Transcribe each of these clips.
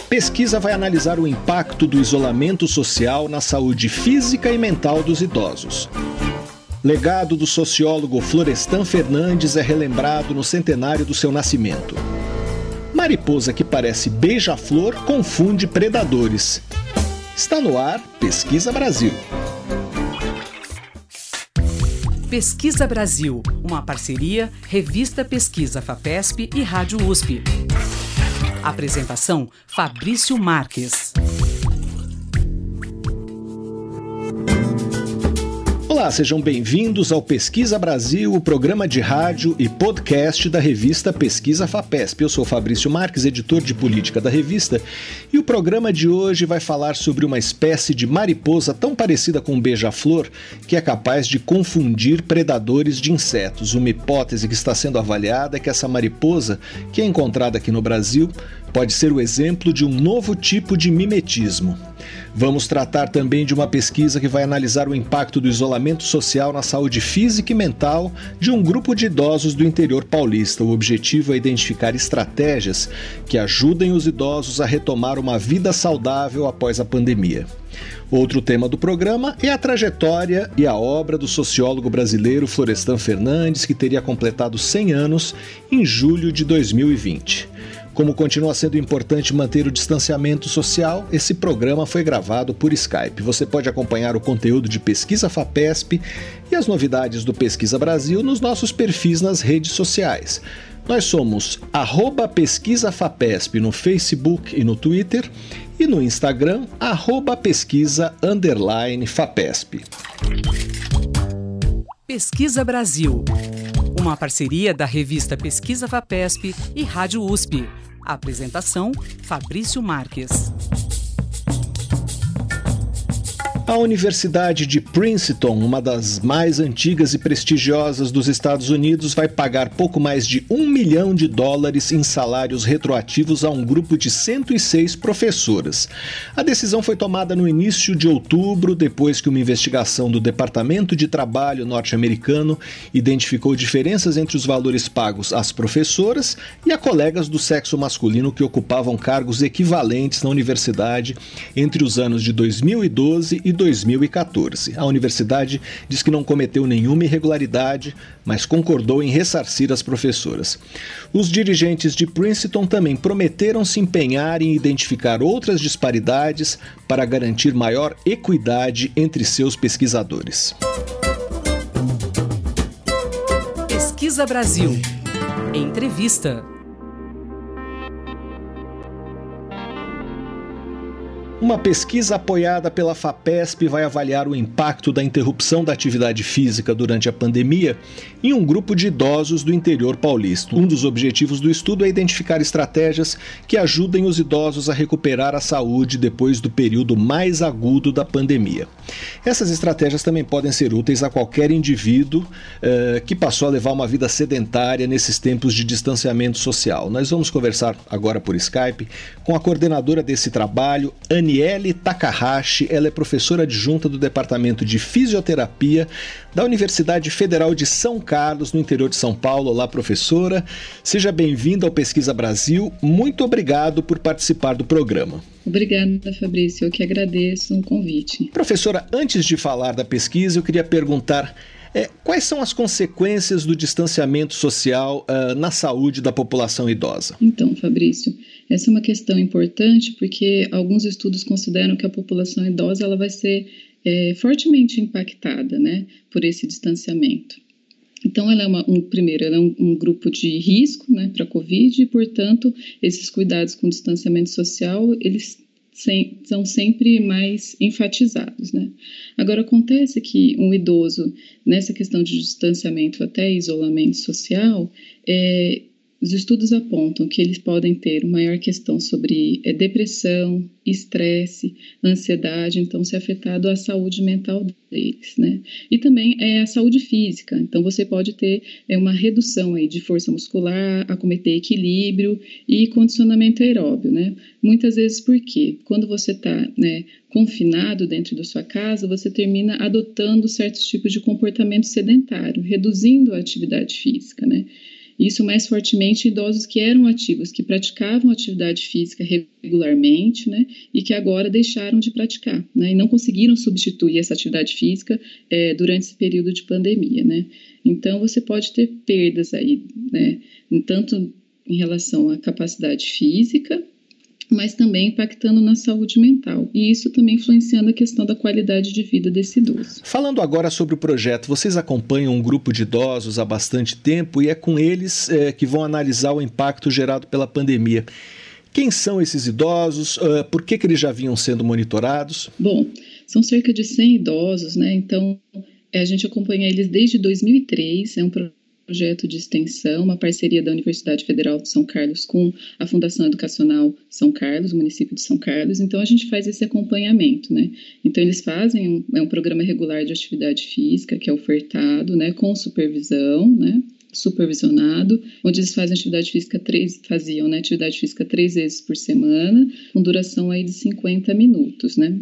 Pesquisa vai analisar o impacto do isolamento social na saúde física e mental dos idosos. Legado do sociólogo Florestan Fernandes é relembrado no centenário do seu nascimento. Mariposa que parece beija-flor confunde predadores. Está no ar Pesquisa Brasil. Pesquisa Brasil, uma parceria Revista Pesquisa FAPESP e Rádio USP. Apresentação Fabrício Marques. Olá, sejam bem-vindos ao Pesquisa Brasil, o programa de rádio e podcast da revista Pesquisa FAPESP. Eu sou Fabrício Marques, editor de política da revista, e o programa de hoje vai falar sobre uma espécie de mariposa tão parecida com um beija-flor que é capaz de confundir predadores de insetos. Uma hipótese que está sendo avaliada é que essa mariposa, que é encontrada aqui no Brasil, pode ser o exemplo de um novo tipo de mimetismo. Vamos tratar também de uma pesquisa que vai analisar o impacto do isolamento social na saúde física e mental de um grupo de idosos do interior paulista. O objetivo é identificar estratégias que ajudem os idosos a retomar uma vida saudável após a pandemia. Outro tema do programa é a trajetória e a obra do sociólogo brasileiro Florestan Fernandes, que teria completado 100 anos em julho de 2020. Como continua sendo importante manter o distanciamento social, esse programa foi gravado por Skype. Você pode acompanhar o conteúdo de Pesquisa FAPESP e as novidades do Pesquisa Brasil nos nossos perfis nas redes sociais. Nós somos @pesquisafapesp no Facebook e no Twitter e no Instagram @pesquisa_FAPESP. Pesquisa Brasil, uma parceria da revista Pesquisa FAPESP e Rádio USP. Apresentação Fabrício Marques. A Universidade de Princeton, uma das mais antigas e prestigiosas dos Estados Unidos, vai pagar pouco mais de $1 milhão em salários retroativos a um grupo de 106 professoras. A decisão foi tomada no início de outubro, depois que uma investigação do Departamento de Trabalho norte-americano identificou diferenças entre os valores pagos às professoras e a colegas do sexo masculino que ocupavam cargos equivalentes na universidade entre os anos de 2012 e 2014. A universidade diz que não cometeu nenhuma irregularidade, mas concordou em ressarcir as professoras. Os dirigentes de Princeton também prometeram se empenhar em identificar outras disparidades para garantir maior equidade entre seus pesquisadores. Pesquisa Brasil. Entrevista. Uma pesquisa apoiada pela FAPESP vai avaliar o impacto da interrupção da atividade física durante a pandemia em um grupo de idosos do interior paulista. Um dos objetivos do estudo é identificar estratégias que ajudem os idosos a recuperar a saúde depois do período mais agudo da pandemia. Essas estratégias também podem ser úteis a qualquer indivíduo que passou a levar uma vida sedentária nesses tempos de distanciamento social. Nós vamos conversar agora por Skype com a coordenadora desse trabalho, Aniele Takahashi. Ela é professora adjunta do Departamento de Fisioterapia da Universidade Federal de São Carlos, no interior de São Paulo. Olá, professora. Seja bem-vinda ao Pesquisa Brasil. Muito obrigado por participar do programa. Obrigada, Fabrício. Eu que agradeço o convite. Professora, antes de falar da pesquisa, eu queria perguntar quais são as consequências do distanciamento social na saúde da população idosa? Então, Fabrício, essa é uma questão importante porque alguns estudos consideram que a população idosa ela vai ser fortemente impactada, né, por esse distanciamento. Então, ela é um grupo de risco, né, para a Covid e, portanto, esses cuidados com distanciamento social, eles são sempre mais enfatizados, né? Agora, acontece que um idoso, nessa questão de distanciamento até isolamento social, os estudos apontam que eles podem ter uma maior questão sobre depressão, estresse, ansiedade, então se afetado a saúde mental deles, né? E também a saúde física, então você pode ter uma redução aí de força muscular, acometer equilíbrio e condicionamento aeróbio, né? Muitas vezes por quê? Quando você está, né, confinado dentro da sua casa, você termina adotando certos tipos de comportamento sedentário, reduzindo a atividade física, né? Isso mais fortemente em idosos que eram ativos, que praticavam atividade física regularmente, né, e que agora deixaram de praticar, né, e não conseguiram substituir essa atividade física durante esse período de pandemia, né. Então, você pode ter perdas aí, né, tanto em relação à capacidade física, mas também impactando na saúde mental. E isso também influenciando a questão da qualidade de vida desse idoso. Falando agora sobre o projeto, vocês acompanham um grupo de idosos há bastante tempo e é com eles que vão analisar o impacto gerado pela pandemia. Quem são esses idosos? Por que eles já vinham sendo monitorados? Bom, são cerca de 100 idosos, né? Então, a gente acompanha eles desde 2003, é um projeto de extensão, uma parceria da Universidade Federal de São Carlos com a Fundação Educacional São Carlos, o município de São Carlos. Então, a gente faz esse acompanhamento, né? Então, eles fazem um programa regular de atividade física, que é ofertado, né, com supervisão, né, supervisionado, onde eles fazem atividade física atividade física 3 vezes por semana, com duração aí de 50 minutos, né?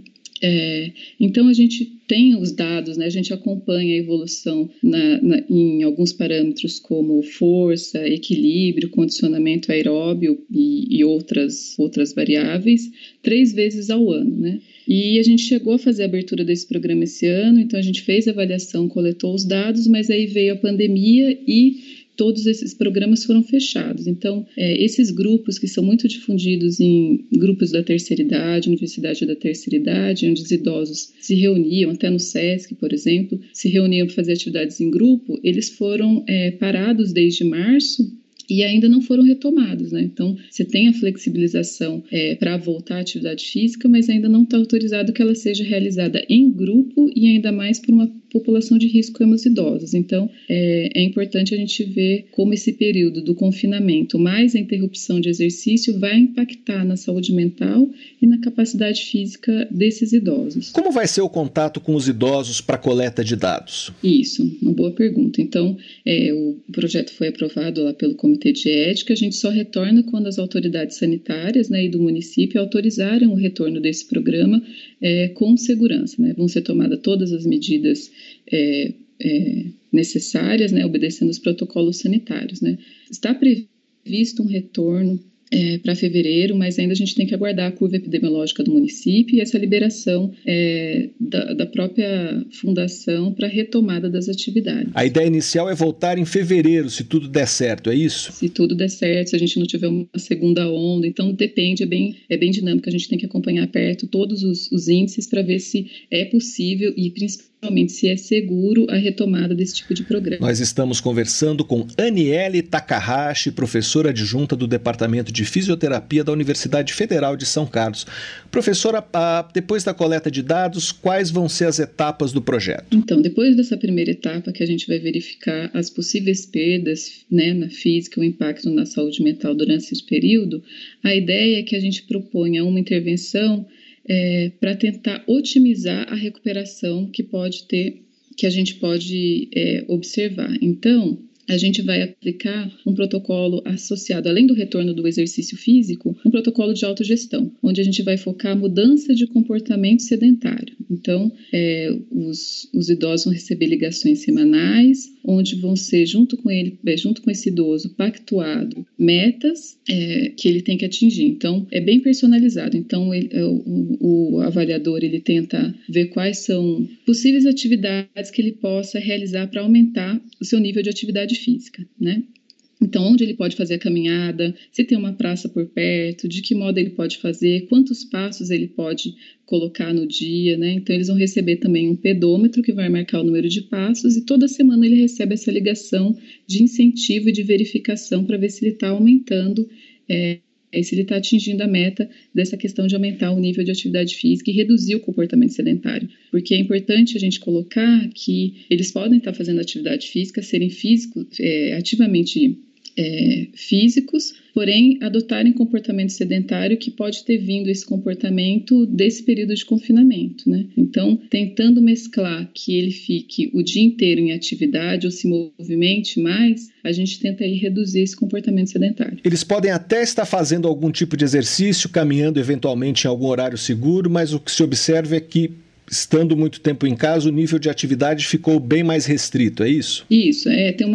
Então, a gente tem os dados, né? A gente acompanha a evolução em alguns parâmetros como força, equilíbrio, condicionamento aeróbio e outras variáveis 3 vezes ao ano, né? E a gente chegou a fazer a abertura desse programa esse ano, então a gente fez a avaliação, coletou os dados, mas aí veio a pandemia e todos esses programas foram fechados. Então, esses grupos que são muito difundidos em grupos da terceira idade, Universidade da Terceira Idade, onde os idosos se reuniam, até no SESC, por exemplo, se reuniam para fazer atividades em grupo, eles foram parados desde março e ainda não foram retomados, né? Então, você tem a flexibilização para voltar à atividade física, mas ainda não está autorizado que ela seja realizada em grupo e ainda mais por uma população de risco como os idosos. Então, é importante a gente ver como esse período do confinamento mais a interrupção de exercício vai impactar na saúde mental e na capacidade física desses idosos. Como vai ser o contato com os idosos para coleta de dados? Isso, uma boa pergunta. Então, o projeto foi aprovado lá pelo Comitê de Ética, a gente só retorna quando as autoridades sanitárias, né, e do município autorizaram o retorno desse programa com segurança, né? Vão ser tomadas todas as medidas necessárias, né, obedecendo os protocolos sanitários, né. Está previsto um retorno para fevereiro, mas ainda a gente tem que aguardar a curva epidemiológica do município e essa liberação da própria fundação para a retomada das atividades. A ideia inicial é voltar em fevereiro, se tudo der certo, é isso? Se tudo der certo, se a gente não tiver uma segunda onda, então depende, é bem dinâmico, a gente tem que acompanhar perto todos os índices para ver se é possível e principalmente se é seguro a retomada desse tipo de programa. Nós estamos conversando com Aniele Takahashi, professora adjunta do Departamento de Fisioterapia da Universidade Federal de São Carlos. Professora, depois da coleta de dados, quais vão ser as etapas do projeto? Então, depois dessa primeira etapa que a gente vai verificar as possíveis perdas, né, na física, o impacto na saúde mental durante esse período, a ideia é que a gente proponha uma intervenção para tentar otimizar a recuperação que a gente pode observar. Então, a gente vai aplicar um protocolo associado, além do retorno do exercício físico, um protocolo de autogestão, onde a gente vai focar a mudança de comportamento sedentário. Então, os idosos vão receber ligações semanais, onde vão ser, junto com esse idoso, pactuado metas que ele tem que atingir. Então, é bem personalizado. Então, o avaliador ele tenta ver quais são possíveis atividades que ele possa realizar para aumentar o seu nível de atividade física, né? Então, onde ele pode fazer a caminhada, se tem uma praça por perto, de que modo ele pode fazer, quantos passos ele pode colocar no dia, né? Então, eles vão receber também um pedômetro que vai marcar o número de passos e toda semana ele recebe essa ligação de incentivo e de verificação para ver se ele está aumentando, se ele está atingindo a meta dessa questão de aumentar o nível de atividade física e reduzir o comportamento sedentário. Porque é importante a gente colocar que eles podem estar fazendo atividade física, serem ativamente físicos, porém adotarem comportamento sedentário que pode ter vindo esse comportamento desse período de confinamento, né? Então, tentando mesclar que ele fique o dia inteiro em atividade ou se movimente mais, a gente tenta aí reduzir esse comportamento sedentário. Eles podem até estar fazendo algum tipo de exercício, caminhando eventualmente em algum horário seguro, mas o que se observa é que estando muito tempo em casa, o nível de atividade ficou bem mais restrito, é isso? Isso,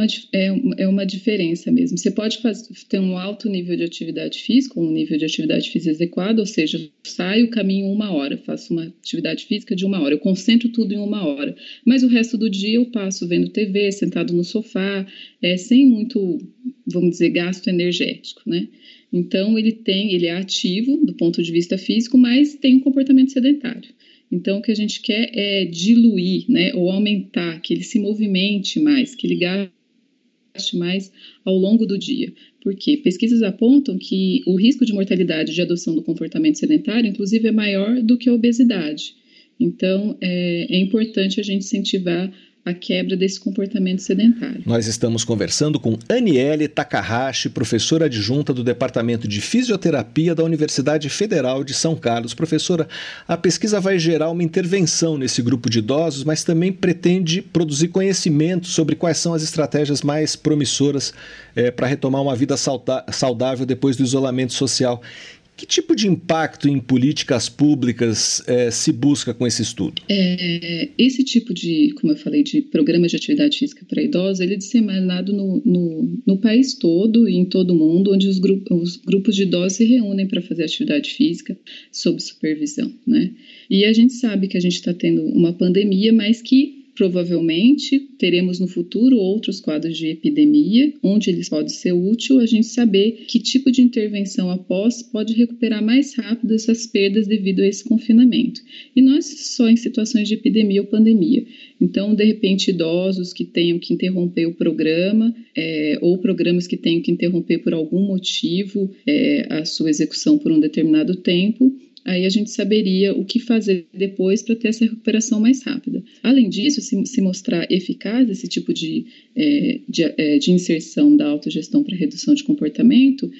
tem uma diferença mesmo. Você pode ter um alto nível de atividade física, um nível de atividade física adequado, ou seja, eu saio, caminho 1 hora, faço uma atividade física de 1 hora, eu concentro tudo em 1 hora, mas o resto do dia eu passo vendo TV, sentado no sofá, sem muito, vamos dizer, gasto energético, né? Então ele é ativo do ponto de vista físico, mas tem um comportamento sedentário. Então, o que a gente quer é diluir, né, ou aumentar, que ele se movimente mais, que ele gaste mais ao longo do dia. Por quê? Pesquisas apontam que o risco de mortalidade de adoção do comportamento sedentário, inclusive, é maior do que a obesidade. Então, é importante a gente incentivar a quebra desse comportamento sedentário. Nós estamos conversando com Aniele Takahashi, professora adjunta do Departamento de Fisioterapia da Universidade Federal de São Carlos. Professora, a pesquisa vai gerar uma intervenção nesse grupo de idosos, mas também pretende produzir conhecimento sobre quais são as estratégias mais promissoras para retomar uma vida saudável depois do isolamento social. Que tipo de impacto em políticas públicas se busca com esse estudo? Esse tipo de, como eu falei, de programa de atividade física para idosos, ele é disseminado no país todo e em todo o mundo, onde os grupos de idosos se reúnem para fazer atividade física sob supervisão, né? E a gente sabe que a gente está tendo uma pandemia, mas que provavelmente teremos no futuro outros quadros de epidemia, onde eles podem ser útil a gente saber que tipo de intervenção após pode recuperar mais rápido essas perdas devido a esse confinamento. E não é só em situações de epidemia ou pandemia. Então, de repente, idosos que tenham que interromper o programa, ou programas que tenham que interromper por algum motivo a sua execução por um determinado tempo, aí a gente saberia o que fazer depois para ter essa recuperação mais rápida. Além disso, se mostrar eficaz esse tipo de inserção da autogestão para redução de comportamento,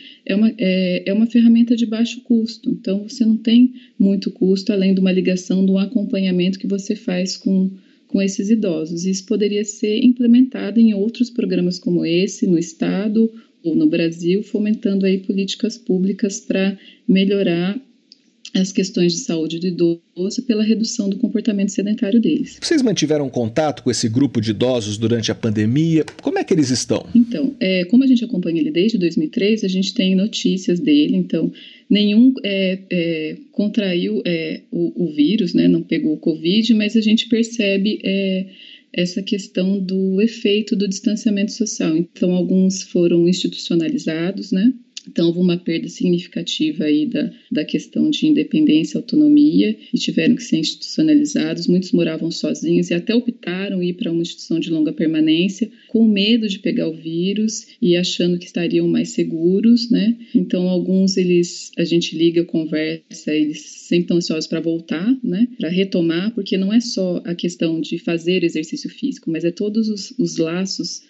é uma ferramenta de baixo custo. Então, você não tem muito custo, além de uma ligação, de um acompanhamento que você faz com esses idosos. Isso poderia ser implementado em outros programas como esse, no Estado ou no Brasil, fomentando aí políticas públicas para melhorar as questões de saúde do idoso pela redução do comportamento sedentário deles. Vocês mantiveram contato com esse grupo de idosos durante a pandemia? Como é que eles estão? Então, como a gente acompanha ele desde 2003, a gente tem notícias dele, então nenhum contraiu o vírus, né, não pegou o Covid, mas a gente percebe essa questão do efeito do distanciamento social. Então, alguns foram institucionalizados, né? Então, houve uma perda significativa aí da questão de independência e autonomia e tiveram que ser institucionalizados. Muitos moravam sozinhos e até optaram ir para uma instituição de longa permanência com medo de pegar o vírus e achando que estariam mais seguros, né? Então, alguns a gente liga, conversa, eles sempre estão ansiosos para voltar, né? Para retomar, porque não é só a questão de fazer exercício físico, mas é todos os laços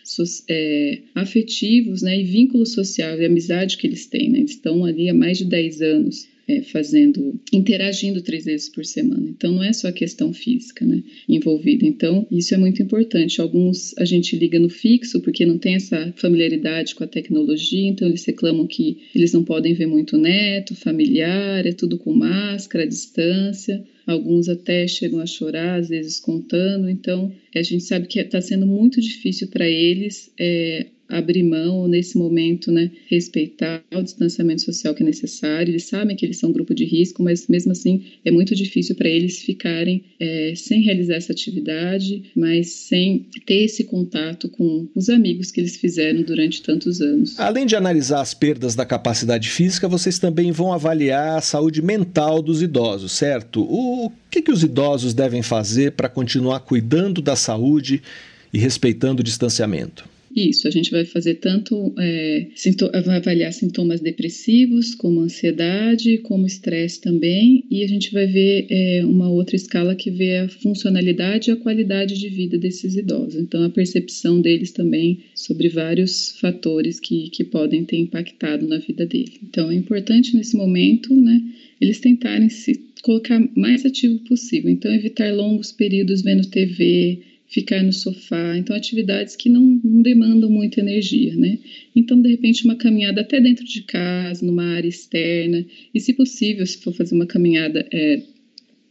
afetivos, né? E vínculo social e amizade que eles têm, né? Eles estão ali há mais de 10 anos interagindo 3 vezes por semana. Então, não é só a questão física, né, envolvida. Então, isso é muito importante. Alguns a gente liga no fixo, porque não tem essa familiaridade com a tecnologia, então eles reclamam que eles não podem ver muito neto, familiar, é tudo com máscara, à distância. Alguns até chegam a chorar, às vezes contando. Então, a gente sabe que está sendo muito difícil para eles abrir mão nesse momento, né, respeitar o distanciamento social que é necessário. Eles sabem que eles são um grupo de risco, mas mesmo assim é muito difícil para eles ficarem sem realizar essa atividade, mas sem ter esse contato com os amigos que eles fizeram durante tantos anos. Além de analisar as perdas da capacidade física, vocês também vão avaliar a saúde mental dos idosos, certo? O que os idosos devem fazer para continuar cuidando da saúde e respeitando o distanciamento? Isso, a gente vai fazer tanto, vai avaliar sintomas depressivos, como ansiedade, como estresse também, e a gente vai ver uma outra escala que vê a funcionalidade e a qualidade de vida desses idosos. Então, a percepção deles também sobre vários fatores que podem ter impactado na vida dele. Então, é importante nesse momento, né, eles tentarem se colocar mais ativo possível. Então, evitar longos períodos vendo TV, ficar no sofá, então atividades que não demandam muita energia, né? Então, de repente, uma caminhada até dentro de casa, numa área externa, e se possível, se for fazer uma caminhada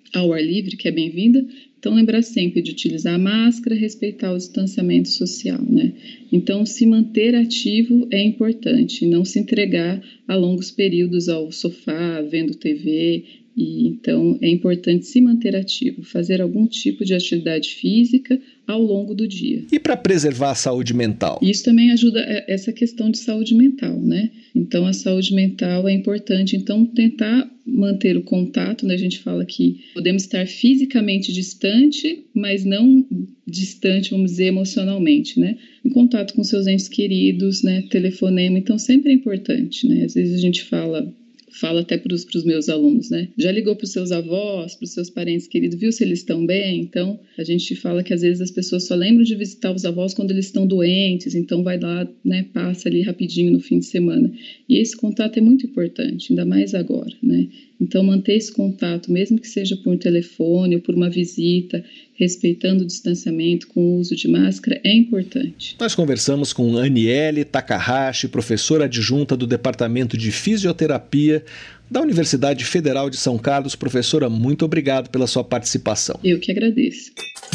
ao ar livre, que é bem-vinda. Então, lembrar sempre de utilizar a máscara, respeitar o distanciamento social, né? Então, se manter ativo é importante, não se entregar a longos períodos ao sofá, vendo TV. E, então, é importante se manter ativo, fazer algum tipo de atividade física ao longo do dia. E para preservar a saúde mental? Isso também ajuda essa questão de saúde mental, né? Então, a saúde mental é importante. Então, tentar manter o contato, né? A gente fala que podemos estar fisicamente distante, mas não distante, vamos dizer, emocionalmente, né? Em contato com seus entes queridos, né? Telefonema, então sempre é importante, né? Às vezes a gente fala até para os meus alunos, né? Já ligou para os seus avós, para os seus parentes queridos, viu se eles estão bem? Então, a gente fala que às vezes as pessoas só lembram de visitar os avós quando eles estão doentes, então vai lá, né? Passa ali rapidinho no fim de semana. E esse contato é muito importante, ainda mais agora, né? Então, manter esse contato, mesmo que seja por um telefone ou por uma visita, respeitando o distanciamento com o uso de máscara, é importante. Nós conversamos com Aniele Takahashi, professora adjunta do Departamento de Fisioterapia da Universidade Federal de São Carlos. Professora, muito obrigado pela sua participação. Eu que agradeço.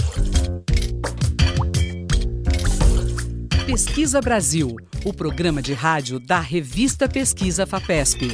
Pesquisa Brasil, o programa de rádio da revista Pesquisa FAPESP.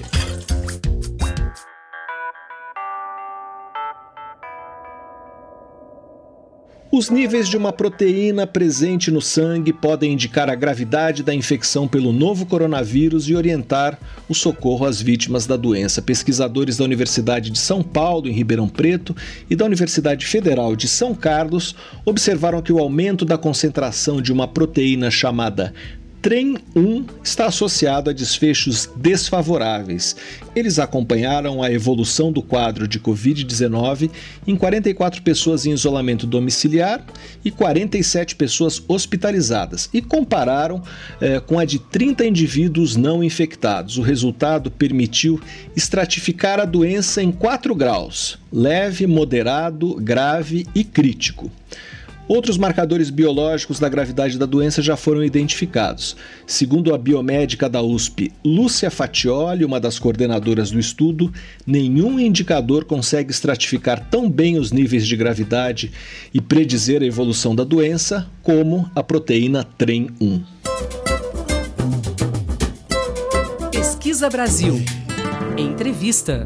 Os níveis de uma proteína presente no sangue podem indicar a gravidade da infecção pelo novo coronavírus e orientar o socorro às vítimas da doença. Pesquisadores da Universidade de São Paulo, em Ribeirão Preto, e da Universidade Federal de São Carlos observaram que o aumento da concentração de uma proteína chamada TREM1 está associado a desfechos desfavoráveis. Eles acompanharam a evolução do quadro de Covid-19 em 44 pessoas em isolamento domiciliar e 47 pessoas hospitalizadas e compararam com a de 30 indivíduos não infectados. O resultado permitiu estratificar a doença em 4 graus: leve, moderado, grave e crítico. Outros marcadores biológicos da gravidade da doença já foram identificados. Segundo a biomédica da USP, Lúcia Fatioli, uma das coordenadoras do estudo, nenhum indicador consegue estratificar tão bem os níveis de gravidade e predizer a evolução da doença como a proteína TREM1. Pesquisa Brasil. Entrevista.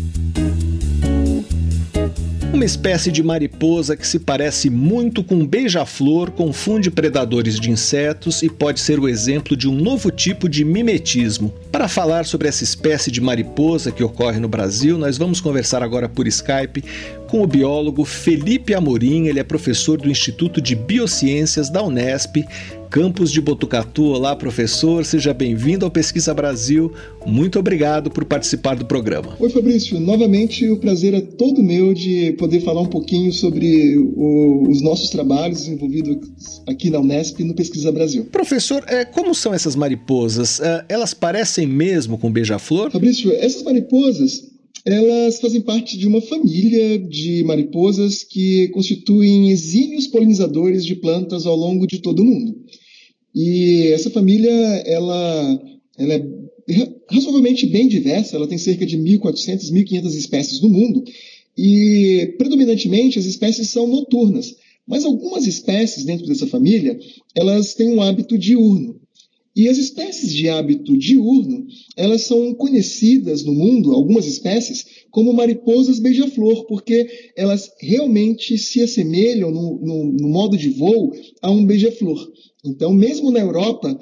Uma espécie de mariposa que se parece muito com um beija-flor confunde predadores de insetos e pode ser o exemplo de um novo tipo de mimetismo. Para falar sobre essa espécie de mariposa que ocorre no Brasil, nós vamos conversar agora por Skype com o biólogo Felipe Amorim. Ele é professor do Instituto de Biociências da Unesp, campus de Botucatu. Olá, professor, seja bem-vindo ao Pesquisa Brasil. Muito obrigado por participar do programa. Oi, Fabrício. Novamente, o prazer é todo meu de poder falar um pouquinho sobre os nossos trabalhos desenvolvidos aqui na Unesp no Pesquisa Brasil. Professor, como são essas mariposas? Elas parecem mesmo com beija-flor? Fabrício, essas mariposas, elas fazem parte de uma família de mariposas que constituem exímios polinizadores de plantas ao longo de todo o mundo. E essa família, ela é razoavelmente bem diversa, ela tem cerca de 1.400, 1.500 espécies no mundo, e predominantemente as espécies são noturnas, mas algumas espécies dentro dessa família, elas têm um hábito diurno. E as espécies de hábito diurno, elas são conhecidas no mundo, algumas espécies, como mariposas beija-flor, porque elas realmente se assemelham no modo de voo a um beija-flor. Então, mesmo na Europa,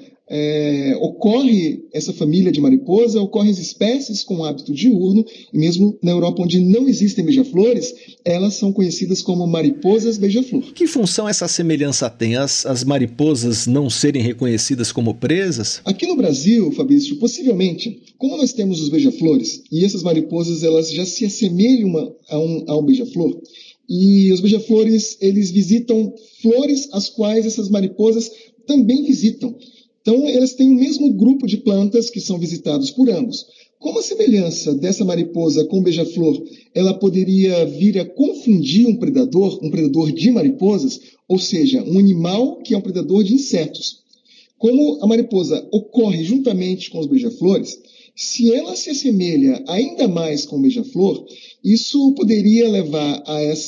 ocorre essa família de mariposa, ocorrem as espécies com hábito diurno, e mesmo na Europa, onde não existem beija-flores, elas são conhecidas como mariposas beija-flor. Que função essa semelhança tem? As mariposas não serem reconhecidas como presas? Aqui no Brasil, Fabrício, possivelmente, como nós temos os beija-flores, e essas mariposas elas já se assemelham a um beija-flor, e os beija-flores eles visitam flores as quais essas mariposas também visitam. Então, elas têm o mesmo grupo de plantas que são visitados por ambos. Como a semelhança dessa mariposa com o beija-flor, ela poderia vir a confundir um predador de mariposas, ou seja, um animal que é um predador de insetos. Como a mariposa ocorre juntamente com os beija-flores, Se ela se assemelha ainda mais com o beija-flor, isso poderia levar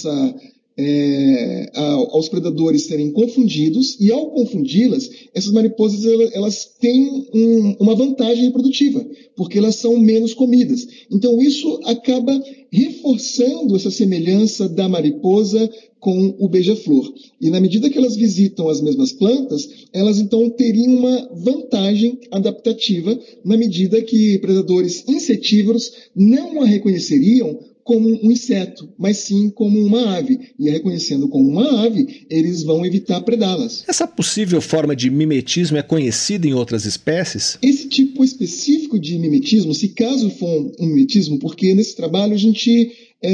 aos predadores serem confundidos, e ao confundi-las, essas mariposas elas têm uma vantagem reprodutiva, porque elas são menos comidas. Então isso acaba reforçando essa semelhança da mariposa com o beija-flor. E na medida que elas visitam as mesmas plantas, elas então teriam uma vantagem adaptativa, na medida que predadores insetívoros não a reconheceriam como um inseto, mas sim como uma ave. E reconhecendo como uma ave, eles vão evitar predá-las. Essa possível forma de mimetismo é conhecida em outras espécies? Esse tipo específico de mimetismo, se caso for um mimetismo, porque nesse trabalho a gente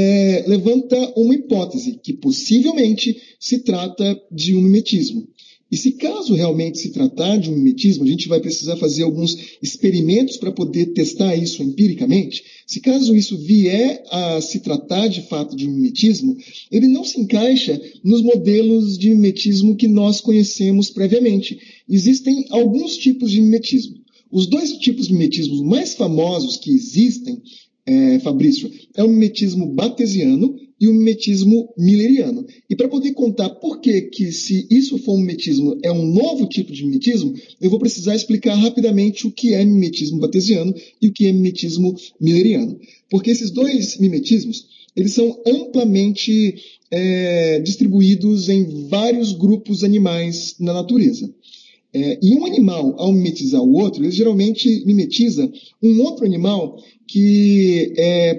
levanta uma hipótese, que possivelmente se trata de um mimetismo. E se caso realmente se tratar de um mimetismo, a gente vai precisar fazer alguns experimentos para poder testar isso empiricamente. Se caso isso vier a se tratar de fato de um mimetismo, ele não se encaixa nos modelos de mimetismo que nós conhecemos previamente. Existem alguns tipos de mimetismo. Os dois tipos de mimetismos mais famosos que existem, Fabrício, é o mimetismo batesiano e o mimetismo milleriano. E para poder contar por que se isso for um mimetismo, é um novo tipo de mimetismo, eu vou precisar explicar rapidamente o que é mimetismo batesiano e o que é mimetismo milleriano. Porque esses dois mimetismos, eles são amplamente distribuídos em vários grupos animais na natureza. E um animal, ao mimetizar o outro, ele geralmente mimetiza um outro animal que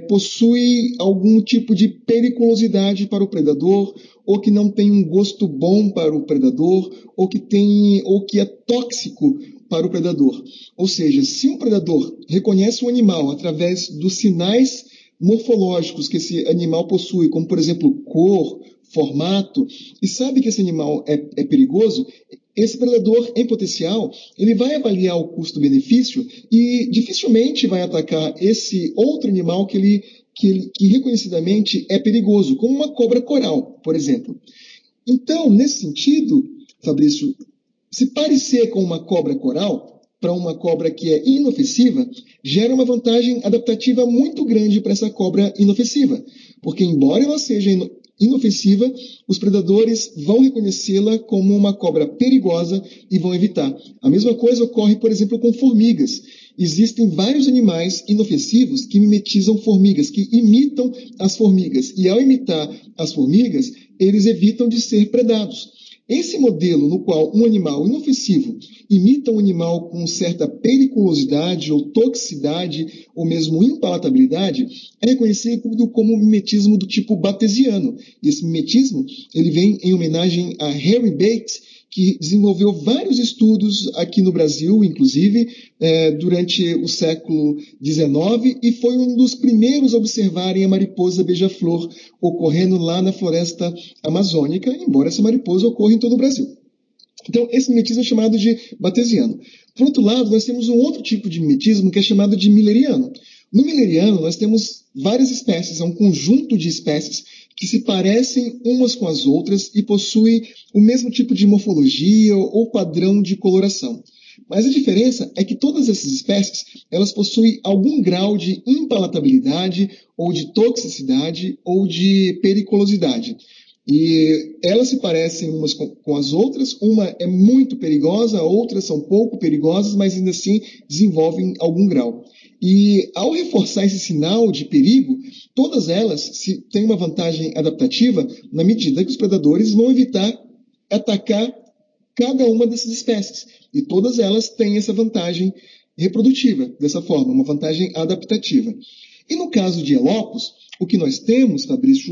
possui algum tipo de periculosidade para o predador, ou que não tem um gosto bom para o predador, ou que é tóxico para o predador. Ou seja, se um predador reconhece um animal através dos sinais morfológicos que esse animal possui, como por exemplo cor, formato, e sabe que esse animal é perigoso, esse predador em potencial, ele vai avaliar o custo-benefício e dificilmente vai atacar esse outro animal que reconhecidamente é perigoso, como uma cobra coral, por exemplo. Então, nesse sentido, Fabrício, se parecer com uma cobra coral, para uma cobra que é inofensiva, gera uma vantagem adaptativa muito grande para essa cobra inofensiva, porque embora ela seja inofensiva, os predadores vão reconhecê-la como uma cobra perigosa e vão evitar. A mesma coisa ocorre, por exemplo, com formigas. Existem vários animais inofensivos que mimetizam formigas, que imitam as formigas. E ao imitar as formigas, eles evitam de ser predados. Esse modelo no qual um animal inofensivo imita um animal com certa periculosidade ou toxicidade ou mesmo impalatabilidade é reconhecido como mimetismo do tipo batesiano. E esse mimetismo ele vem em homenagem a Henry Bates, que desenvolveu vários estudos aqui no Brasil, inclusive, durante o século XIX, e foi um dos primeiros a observarem a mariposa beija-flor ocorrendo lá na floresta amazônica, embora essa mariposa ocorra em todo o Brasil. Então, esse mimetismo é chamado de batesiano. Por outro lado, nós temos um outro tipo de mimetismo que é chamado de milleriano. No milleriano, nós temos várias espécies, é um conjunto de espécies que se parecem umas com as outras e possuem o mesmo tipo de morfologia ou padrão de coloração. Mas a diferença é que todas essas espécies elas possuem algum grau de impalatabilidade ou de toxicidade ou de periculosidade. E elas se parecem umas com as outras, uma é muito perigosa, outras são pouco perigosas, mas ainda assim desenvolvem algum grau. E ao reforçar esse sinal de perigo, todas elas têm uma vantagem adaptativa na medida que os predadores vão evitar atacar cada uma dessas espécies. E todas elas têm essa vantagem reprodutiva, dessa forma, uma vantagem adaptativa. E no caso de Elopus, o que nós temos, Fabrício,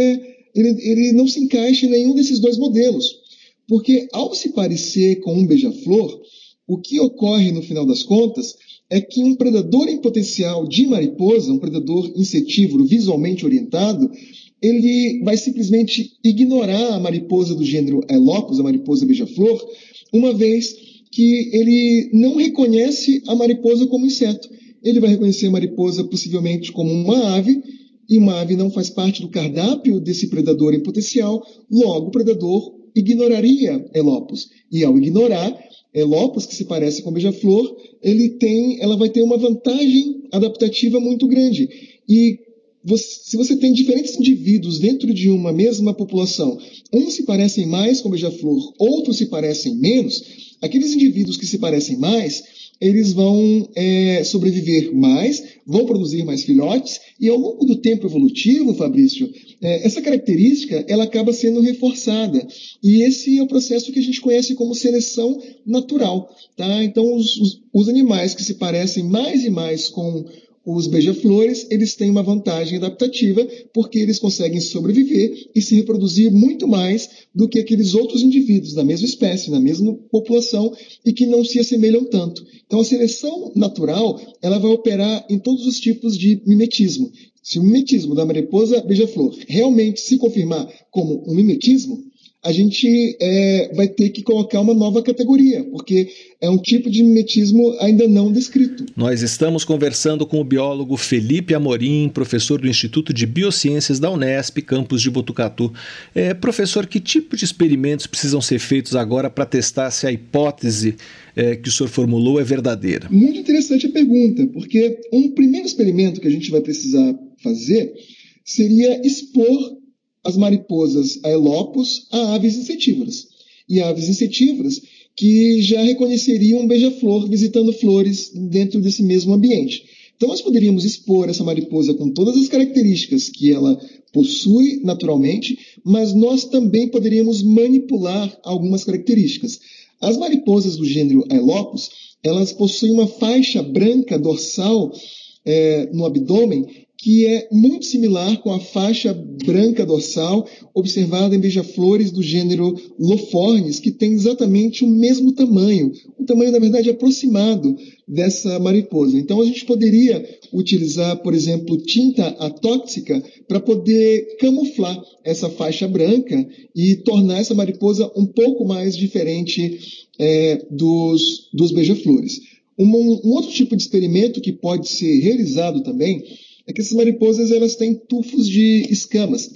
ele não se encaixa em nenhum desses dois modelos. Porque ao se parecer com um beija-flor, o que ocorre no final das contas é que um predador em potencial de mariposa, um predador insetívoro visualmente orientado, ele vai simplesmente ignorar a mariposa do gênero Elopus, a mariposa beija-flor, uma vez que ele não reconhece a mariposa como inseto. Ele vai reconhecer a mariposa possivelmente como uma ave, e uma ave não faz parte do cardápio desse predador em potencial, logo o predador ignoraria Elopus. E ao ignorar, Lopus, que se parece com o beija-flor, ela vai ter uma vantagem adaptativa muito grande. E se você tem diferentes indivíduos dentro de uma mesma população, uns se parecem mais com o beija-flor, outros se parecem menos, aqueles indivíduos que se parecem mais, eles vão sobreviver mais, vão produzir mais filhotes, e ao longo do tempo evolutivo, Fabrício, essa característica ela acaba sendo reforçada. E esse é o processo que a gente conhece como seleção natural. Tá? Então, os animais que se parecem mais e mais com os beija-flores, eles têm uma vantagem adaptativa porque eles conseguem sobreviver e se reproduzir muito mais do que aqueles outros indivíduos da mesma espécie, na mesma população e que não se assemelham tanto. Então, a seleção natural ela vai operar em todos os tipos de mimetismo. Se o mimetismo da mariposa beija-flor realmente se confirmar como um mimetismo, a gente vai ter que colocar uma nova categoria, porque é um tipo de mimetismo ainda não descrito. Nós estamos conversando com o biólogo Felipe Amorim, professor do Instituto de Biociências da Unesp, campus de Botucatu. Professor, que tipo de experimentos precisam ser feitos agora para testar se a hipótese que o senhor formulou é verdadeira? Muito interessante a pergunta, porque um primeiro experimento que a gente vai precisar fazer seria expor as mariposas Aelopus a aves insetívoras. E aves insetívoras que já reconheceriam um beija-flor visitando flores dentro desse mesmo ambiente. Então nós poderíamos expor essa mariposa com todas as características que ela possui naturalmente, mas nós também poderíamos manipular algumas características. As mariposas do gênero Aelopus, elas possuem uma faixa branca dorsal no abdômen que é muito similar com a faixa branca dorsal observada em beija-flores do gênero Lophornis, que tem exatamente o mesmo tamanho, um tamanho, na verdade, aproximado dessa mariposa. Então, a gente poderia utilizar, por exemplo, tinta atóxica para poder camuflar essa faixa branca e tornar essa mariposa um pouco mais diferente dos beija-flores. Um outro tipo de experimento que pode ser realizado também é que essas mariposas elas têm tufos de escamas.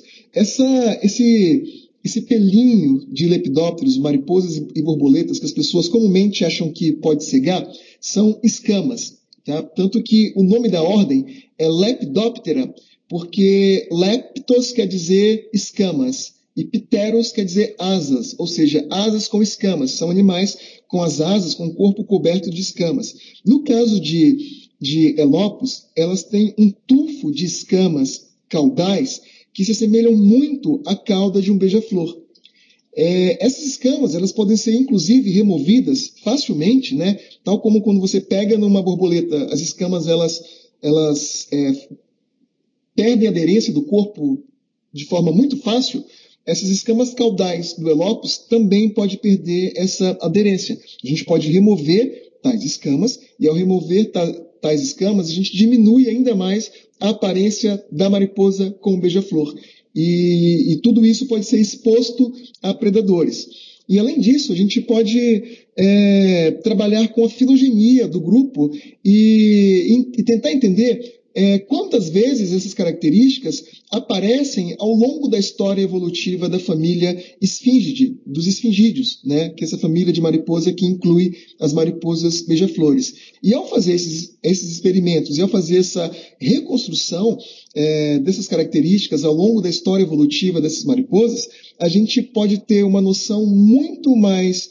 Esse pelinho de lepidópteros, mariposas e borboletas que as pessoas comumente acham que pode cegar, são escamas. Tá? Tanto que o nome da ordem é Lepidoptera, porque leptos quer dizer escamas e pteros quer dizer asas, ou seja, asas com escamas. São animais com as asas, com o corpo coberto de escamas. No caso de Aelopus, elas têm um tufo de escamas caudais que se assemelham muito à cauda de um beija-flor. Essas escamas elas podem ser inclusive removidas facilmente, né? Tal como quando você pega numa borboleta, as escamas elas perdem a aderência do corpo de forma muito fácil. Essas escamas caudais do Aelopus também pode perder essa aderência. A gente pode remover tais escamas e ao remover tais escamas, a gente diminui ainda mais a aparência da mariposa com o beija-flor. E tudo isso pode ser exposto a predadores. E, além disso, a gente pode trabalhar com a filogenia do grupo e tentar entender quantas vezes essas características aparecem ao longo da história evolutiva da família Sphingidae, dos esfingídeos, né? Que é essa família de mariposa que inclui as mariposas beija-flores. E ao fazer esses experimentos e ao fazer essa reconstrução dessas características ao longo da história evolutiva dessas mariposas, a gente pode ter uma noção muito mais...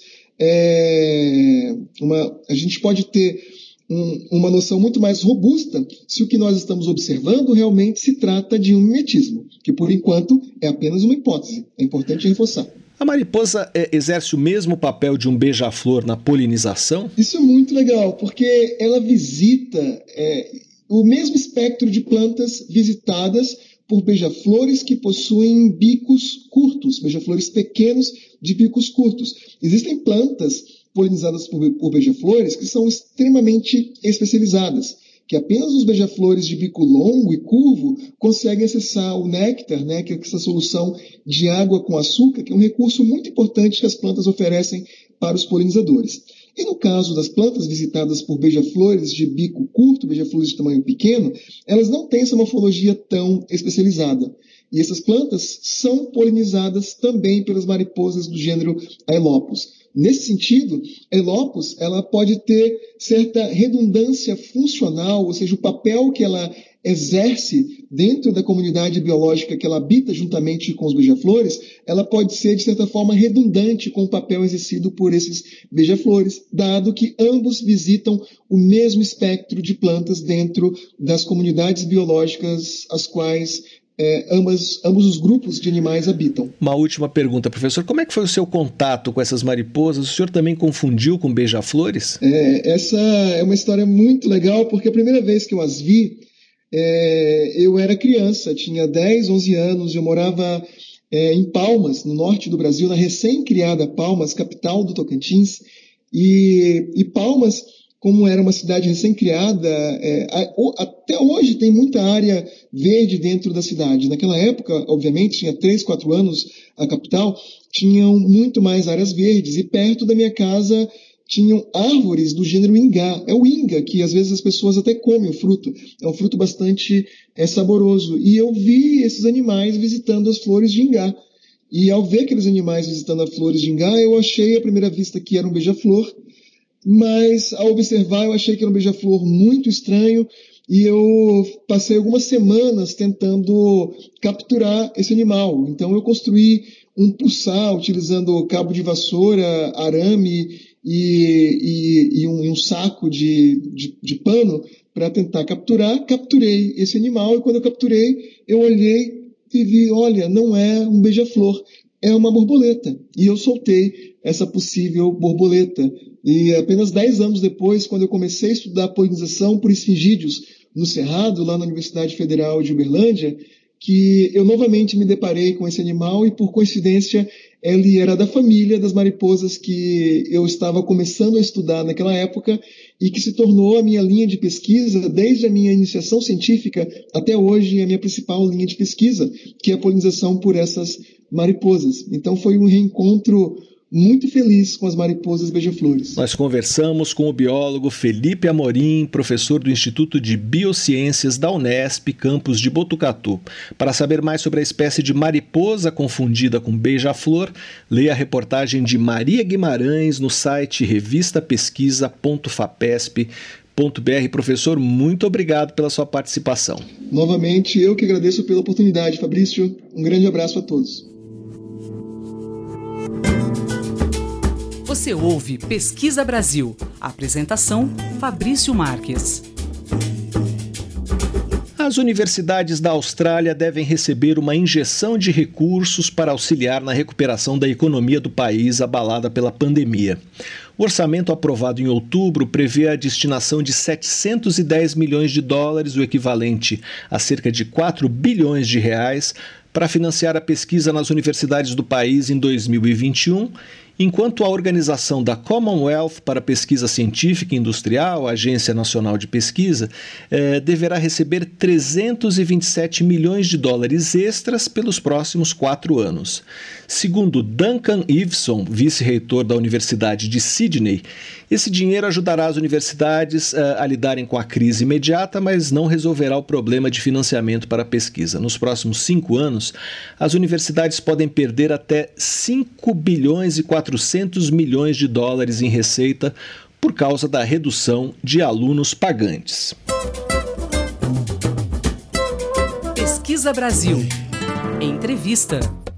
a gente pode ter uma noção muito mais robusta se o que nós estamos observando realmente se trata de um mimetismo, que por enquanto é apenas uma hipótese. É importante reforçar. A mariposa exerce o mesmo papel de um beija-flor na polinização? Isso é muito legal, porque ela visita o mesmo espectro de plantas visitadas por beija-flores que possuem bicos curtos, beija-flores pequenos de bicos curtos. Existem plantas polinizadas por beija-flores que são extremamente especializadas, que apenas os beija-flores de bico longo e curvo conseguem acessar o néctar, né, que é essa solução de água com açúcar, que é um recurso muito importante que as plantas oferecem para os polinizadores. E no caso das plantas visitadas por beija-flores de bico curto, beija-flores de tamanho pequeno, elas não têm essa morfologia tão especializada. E essas plantas são polinizadas também pelas mariposas do gênero Aelopus. Nesse sentido, a Aelopus ela pode ter certa redundância funcional, ou seja, o papel que ela exerce dentro da comunidade biológica que ela habita juntamente com os beija-flores, ela pode ser, de certa forma, redundante com o papel exercido por esses beija-flores, dado que ambos visitam o mesmo espectro de plantas dentro das comunidades biológicas as quais ambos os grupos de animais habitam. Uma última pergunta, professor. Como é que foi o seu contato com essas mariposas? O senhor também confundiu com beija-flores? Essa é uma história muito legal, porque a primeira vez que eu as vi, eu era criança, tinha 10, 11 anos, eu morava em Palmas, no norte do Brasil, na recém-criada Palmas, capital do Tocantins, e Palmas, como era uma cidade recém-criada, até hoje tem muita área verde dentro da cidade. Naquela época, obviamente, tinha 3, 4 anos a capital, tinham muito mais áreas verdes, e perto da minha casa tinham árvores do gênero ingá. É o inga, que às vezes as pessoas até comem o fruto. É um fruto bastante saboroso. E eu vi esses animais visitando as flores de ingá. E ao ver aqueles animais visitando as flores de ingá, eu achei à primeira vista que era um beija-flor, mas ao observar eu achei que era um beija-flor muito estranho e eu passei algumas semanas tentando capturar esse animal. Então eu construí um pulsar utilizando cabo de vassoura, arame e um saco de pano para tentar capturar. Capturei esse animal e quando eu capturei eu olhei e vi, olha, não é um beija-flor, é uma borboleta. E eu soltei essa possível borboleta. E apenas 10 anos depois, quando eu comecei a estudar polinização por esfingídeos no Cerrado, lá na Universidade Federal de Uberlândia, que eu novamente me deparei com esse animal e, por coincidência, ele era da família das mariposas que eu estava começando a estudar naquela época e que se tornou a minha linha de pesquisa desde a minha iniciação científica até hoje, a minha principal linha de pesquisa, que é a polinização por essas mariposas. Então foi um reencontro muito feliz com as mariposas beija-flores. Nós conversamos com o biólogo Felipe Amorim, professor do Instituto de Biociências da Unesp, campus de Botucatu. Para saber mais sobre a espécie de mariposa confundida com beija-flor, leia a reportagem de Maria Guimarães no site revistapesquisa.fapesp.br. Professor, muito obrigado pela sua participação. Novamente, eu que agradeço pela oportunidade, Fabrício. Um grande abraço a todos. Você ouve Pesquisa Brasil. Apresentação, Fabrício Marques. As universidades da Austrália devem receber uma injeção de recursos para auxiliar na recuperação da economia do país abalada pela pandemia. O orçamento aprovado em outubro prevê a destinação de 710 milhões de dólares, o equivalente a cerca de 4 bilhões de reais, para financiar a pesquisa nas universidades do país em 2021, enquanto a organização da Commonwealth para Pesquisa Científica e Industrial, a Agência Nacional de Pesquisa, deverá receber 327 milhões de dólares extras pelos próximos 4 anos. Segundo Duncan Iveson, vice-reitor da Universidade de Sydney, esse dinheiro ajudará as universidades a lidarem com a crise imediata, mas não resolverá o problema de financiamento para a pesquisa. Nos próximos 5 anos, as universidades podem perder até 5 bilhões e 400 milhões de dólares em receita por causa da redução de alunos pagantes. Pesquisa Brasil. Entrevista.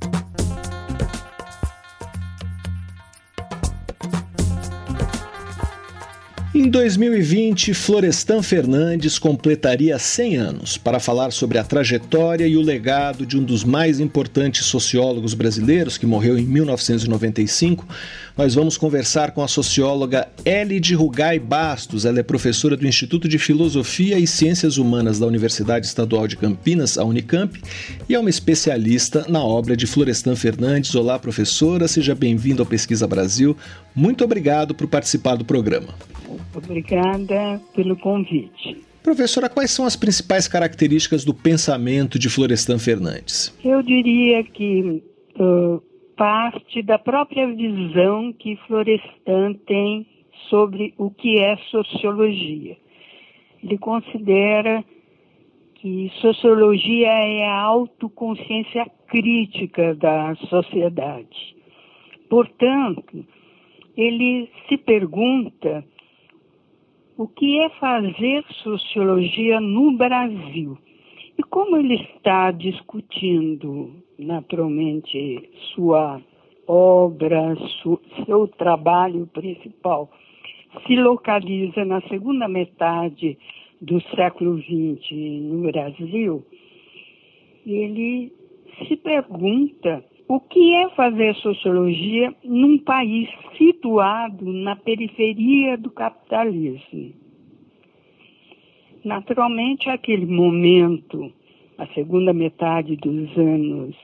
Em 2020, Florestan Fernandes completaria 100 anos. Para falar sobre a trajetória e o legado de um dos mais importantes sociólogos brasileiros, que morreu em 1995, nós vamos conversar com a socióloga Elide Rugai Bastos. Ela é professora do Instituto de Filosofia e Ciências Humanas da Universidade Estadual de Campinas, a Unicamp, e é uma especialista na obra de Florestan Fernandes. Olá, professora, seja bem-vinda ao Pesquisa Brasil. Muito obrigado por participar do programa. Obrigada pelo convite. Professora, quais são as principais características do pensamento de Florestan Fernandes? Eu diria que parte da própria visão que Florestan tem sobre o que é sociologia. Ele considera que sociologia é a autoconsciência crítica da sociedade. Portanto, ele se pergunta o que é fazer sociologia no Brasil. E como ele está discutindo, naturalmente, sua obra, seu trabalho principal, se localiza na segunda metade do século XX no Brasil, ele se pergunta o que é fazer sociologia num país situado na periferia do capitalismo. Naturalmente, aquele momento, a segunda metade dos anos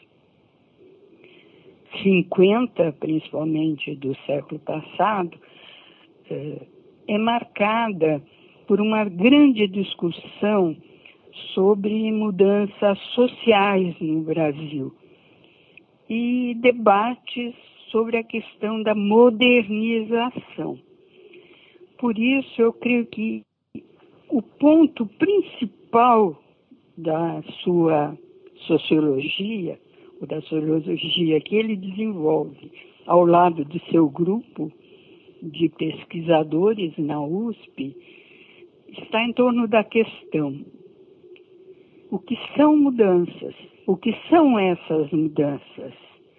50, principalmente do século passado, é marcada por uma grande discussão sobre mudanças sociais no Brasil e debates sobre a questão da modernização. Por isso, eu creio que o ponto principal da sua sociologia, ou da sociologia que ele desenvolve ao lado do seu grupo de pesquisadores na USP, está em torno da questão: o que são mudanças? O que são essas mudanças?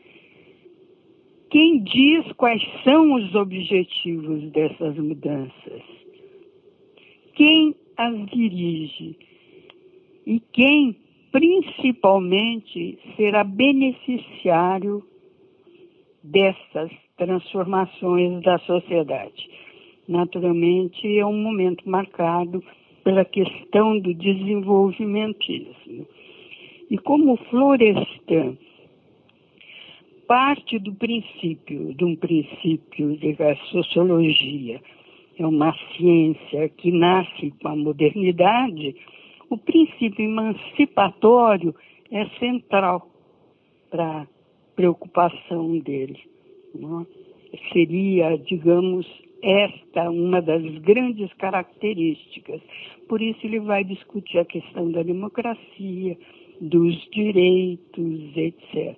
Quem diz quais são os objetivos dessas mudanças? Quem as dirige? E quem, principalmente, será beneficiário dessas transformações da sociedade? Naturalmente, é um momento marcado pela questão do desenvolvimentismo. E como Florestan parte de um princípio de que a sociologia é uma ciência que nasce com a modernidade, o princípio emancipatório é central para a preocupação dele. Não? Seria, digamos, esta uma das grandes características. Por isso ele vai discutir a questão da democracia, dos direitos, etc.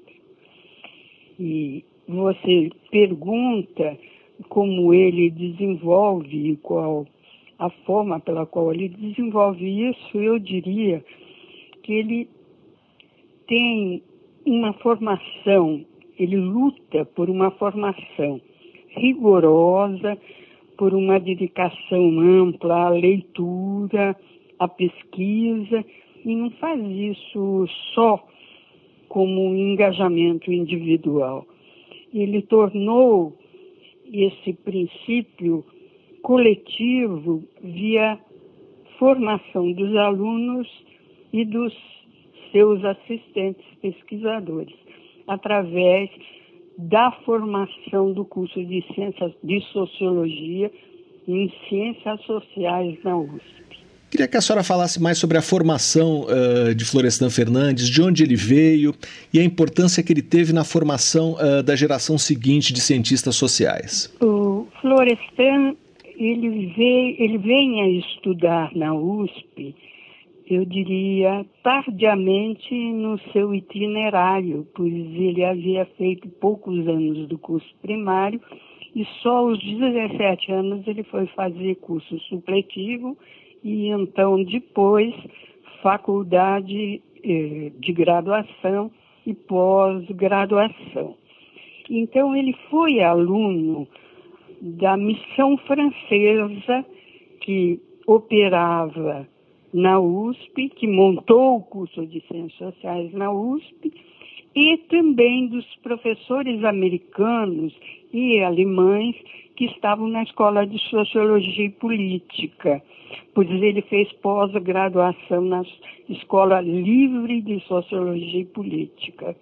E você pergunta como ele desenvolve, qual a forma pela qual ele desenvolve isso. Eu diria que ele tem uma formação, ele luta por uma formação rigorosa, por uma dedicação ampla à leitura, à pesquisa, e não faz isso só como um engajamento individual. Ele tornou esse princípio coletivo via formação dos alunos e dos seus assistentes pesquisadores, através da formação do curso de Ciências de Sociologia em Ciências Sociais na USP. Queria que a senhora falasse mais sobre a formação de Florestan Fernandes, de onde ele veio e a importância que ele teve na formação da geração seguinte de cientistas sociais. O Florestan, ele vem a estudar na USP, eu diria, tardiamente no seu itinerário, pois ele havia feito poucos anos do curso primário e só aos 17 anos ele foi fazer curso supletivo e então depois faculdade de graduação e pós-graduação. Então ele foi aluno da missão francesa que operava na USP, que montou o curso de Ciências Sociais na USP, e também dos professores americanos e alemães que estavam na Escola de Sociologia e Política, pois ele fez pós-graduação na Escola Livre de Sociologia e Política.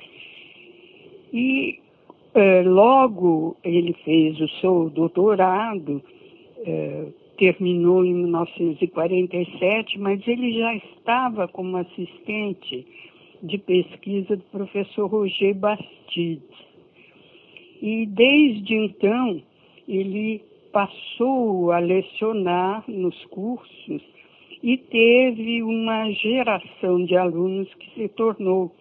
E logo ele fez o seu doutorado, terminou em 1947, mas ele já estava como assistente de pesquisa do professor Roger Bastides. E desde então ele passou a lecionar nos cursos e teve uma geração de alunos que se tornou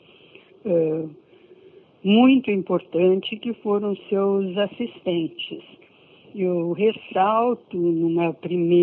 muito importante, que foram seus assistentes. Eu ressalto num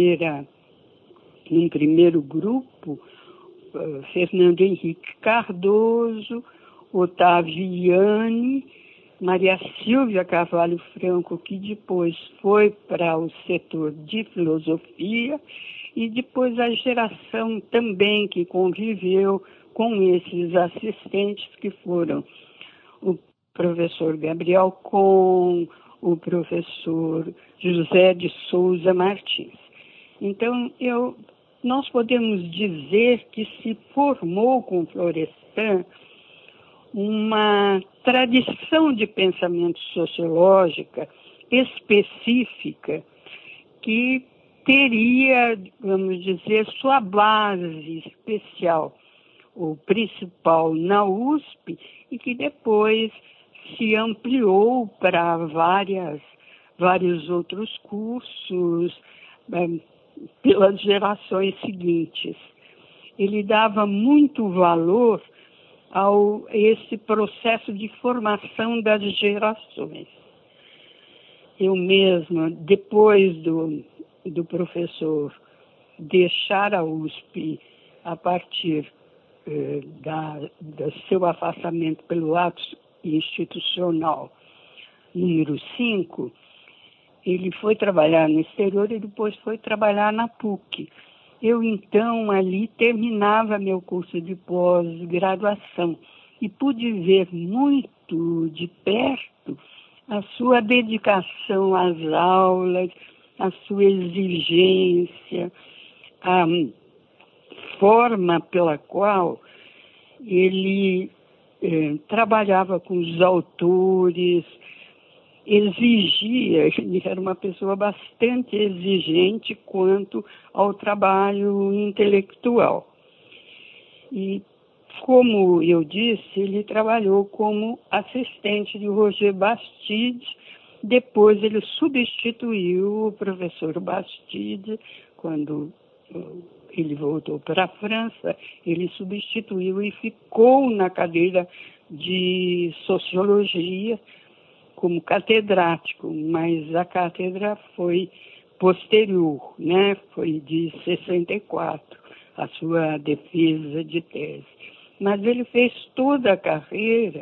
primeiro grupo, Fernando Henrique Cardoso, Otávio Iane, Maria Silvia Carvalho Franco, que depois foi para o setor de filosofia, e depois a geração também que conviveu com esses assistentes, que foram o professor Gabriel Com, o professor José de Souza Martins. Então, nós podemos dizer que se formou com Florestan uma tradição de pensamento sociológica específica que teria, vamos dizer, sua base especial, ou principal, na USP, e que depois se ampliou para vários outros cursos pelas gerações seguintes. Ele dava muito valor a esse processo de formação das gerações. Eu mesma, depois do professor deixar a USP a partir do seu afastamento pelo ato institucional número 5, ele foi trabalhar no exterior e depois foi trabalhar na PUC. Eu, então, ali terminava meu curso de pós-graduação e pude ver muito de perto a sua dedicação às aulas, a sua exigência, a forma pela qual ele trabalhava com os autores, exigia, ele era uma pessoa bastante exigente quanto ao trabalho intelectual. E, como eu disse, ele trabalhou como assistente de Roger Bastide. Depois ele substituiu o professor Bastide, quando ele voltou para a França, ele substituiu e ficou na cadeira de sociologia como catedrático, mas a cátedra foi posterior, né? Foi de 64, a sua defesa de tese. Mas ele fez toda a carreira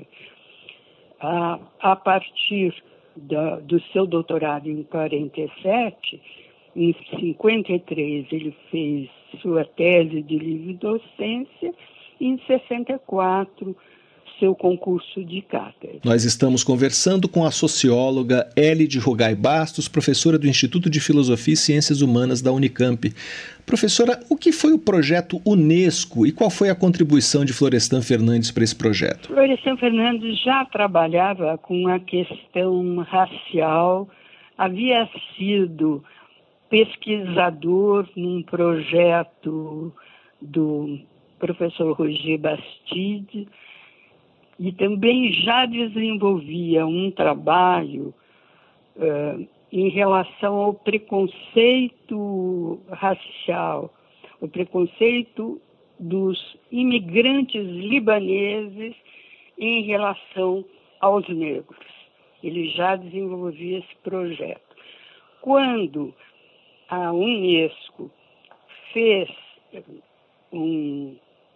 a partir do seu doutorado em 47, em 53 ele fez sua tese de livre docência e em 64 seu concurso de cátedra. Nós estamos conversando com a socióloga Elide Rogai Bastos, professora do Instituto de Filosofia e Ciências Humanas da Unicamp. Professora, o que foi o projeto Unesco e qual foi a contribuição de Florestan Fernandes para esse projeto? Florestan Fernandes já trabalhava com a questão racial, havia sido pesquisador num projeto do professor Roger Bastide, e também já desenvolvia um trabalho em relação ao preconceito racial, o preconceito dos imigrantes libaneses em relação aos negros. Ele já desenvolvia esse projeto. Quando a Unesco fez um